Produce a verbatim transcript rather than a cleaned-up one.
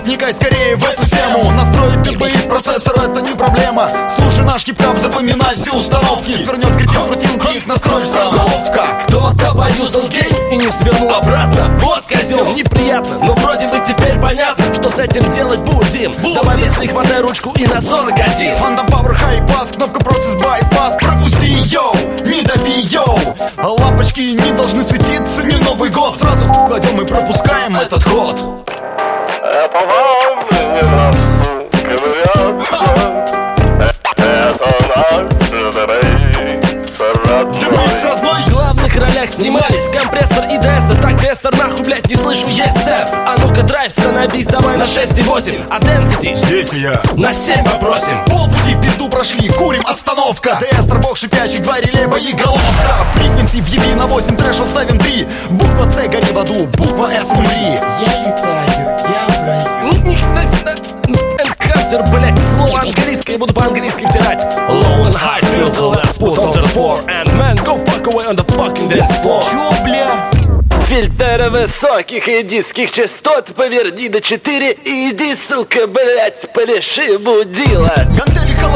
вникай скорее в эту тему. Настроить ДБ из процессора — это не проблема. Слушай наш хип-хап, запоминай все установки. Свернет кретин крутилки, их настроишь сразу ловко. Кто-то поюзал гейм и не свернул обратно. Вот козел, неприятно, но вроде бы теперь понятно, что с этим делать будем. Давай быстрее хватай ручку и на сорок один. Фандом Power High Pass, кнопка процесс байпас. Пропусти, йоу, не дави, йоу. Лампочки не должны светиться, не Новый год. Сразу кладем и пропускаем этот ход. Это вам не рассукивается. Это наш Дымец родной. В главных ролях снимались компрессор и ДС. Так ДС нахуй, блять, не слышу, есть сэп. А ну-ка драйв, становись, давай на шесть и восемь. А Density Здесь я на семь попросим. полпути в пизду прошли, курим, остановка. ДС, рабок шипящий, два реле, боеголовка. Фриквенси въеби на восемь, трэш ставим три. Буква С гори в аду, буква С умри. Я летаю, я в раю. Энкансер, блять, слово английское, буду по-английски втирать. Low and high filter, let's put on the floor. And man, go fuck away on the fucking dance floor. Чё, бля? Фильтр высоких и низких частот поверни до четыре и иди, сука, блять, пореши будила. Гантели холодные.